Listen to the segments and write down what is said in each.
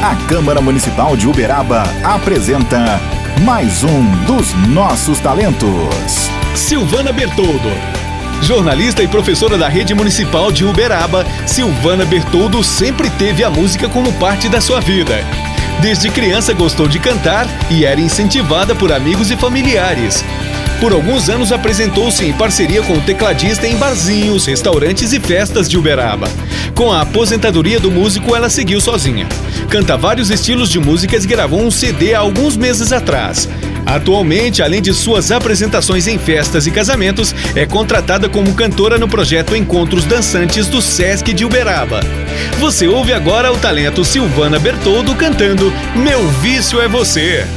A Câmara Municipal de Uberaba apresenta mais um dos nossos talentos. Silvana Bertoldo. Jornalista e professora da Rede Municipal de Uberaba, Silvana Bertoldo sempre teve a música como parte da sua vida. Desde criança gostou de cantar e era incentivada por amigos e familiares. Por alguns anos apresentou-se em parceria com o tecladista em barzinhos, restaurantes e festas de Uberaba. Com a aposentadoria do músico, ela seguiu sozinha. Canta vários estilos de músicas e gravou um CD há alguns meses atrás. Atualmente, além de suas apresentações em festas e casamentos, é contratada como cantora no projeto Encontros Dançantes do Sesc de Uberaba. Você ouve agora o talento Silvana Bertoldo cantando Meu Vício é Você.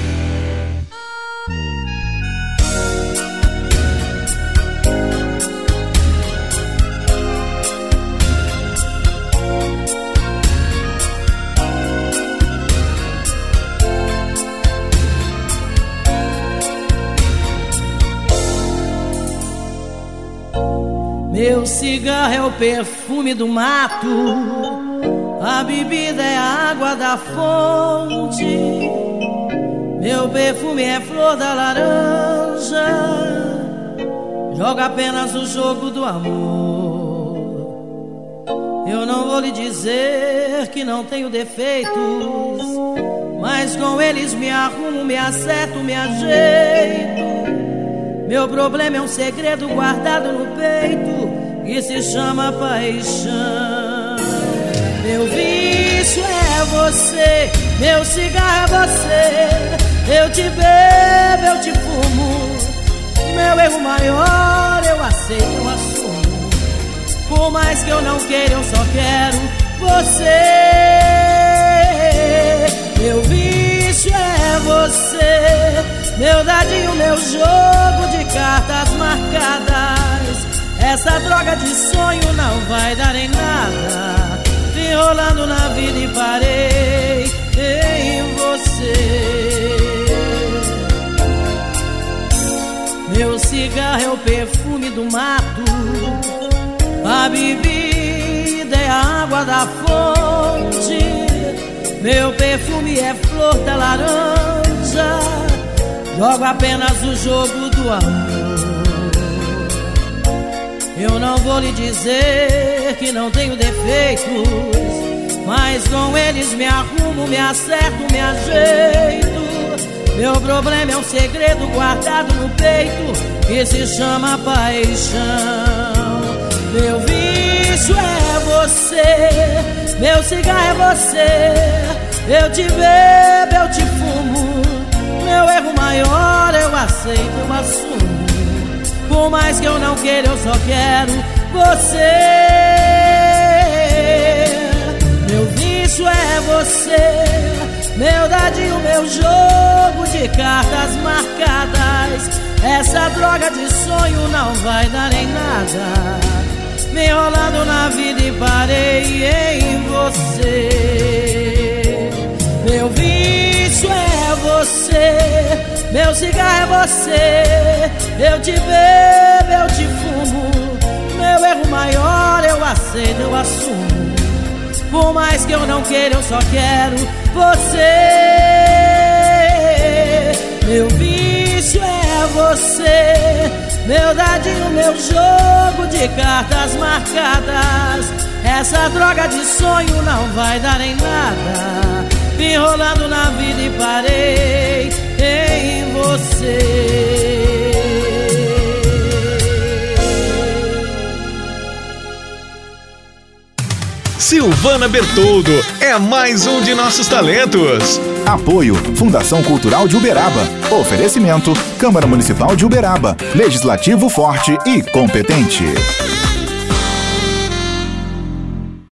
Meu cigarro é o perfume do mato, a bebida é a água da fonte. Meu perfume é flor da laranja, joga apenas o jogo do amor. Eu não vou lhe dizer que não tenho defeitos, mas com eles me arrumo, me acerto, me ajeito. Meu problema é um segredo guardado no peito que se chama paixão. Meu vício é você, meu cigarro é você. Eu te bebo, eu te fumo. Meu erro maior eu aceito, eu assumo. Por mais que eu não queira, eu só quero você. Meu vício é você, meu dadinho, meu jogo de cartas marcadas. Essa droga de sonho não vai dar em nada. Vim rolando na vida e parei em você. Meu cigarro é o perfume do mato, a bebida é a água da fonte. Meu perfume é flor da laranja, jogo apenas o jogo do amor. Eu não vou lhe dizer que não tenho defeitos, mas com eles me arrumo, me acerto, me ajeito. Meu problema é um segredo guardado no peito que se chama paixão. Meu vício é você, meu cigarro é você. Eu te bebo, eu te fumo. Meu erro maior eu aceito, eu assumo. Por mais que eu não queira, eu só quero você. Meu vício é você, meu dadinho, meu jogo de cartas marcadas. Essa droga de sonho não vai dar em nada. Me enrolando na vida e parei em você. Meu vício é você, meu cigarro é você. Eu te bebo, eu te fumo. Meu erro maior eu aceito, eu assumo. Por mais que eu não queira, eu só quero você. Meu vício é você, meu dadinho, meu jogo de cartas marcadas. Essa droga de sonho não vai dar em nada. Me enrolando na vida e parei em você. Silvana Bertoldo é mais um de nossos talentos. Apoio Fundação Cultural de Uberaba. Oferecimento Câmara Municipal de Uberaba. Legislativo forte e competente.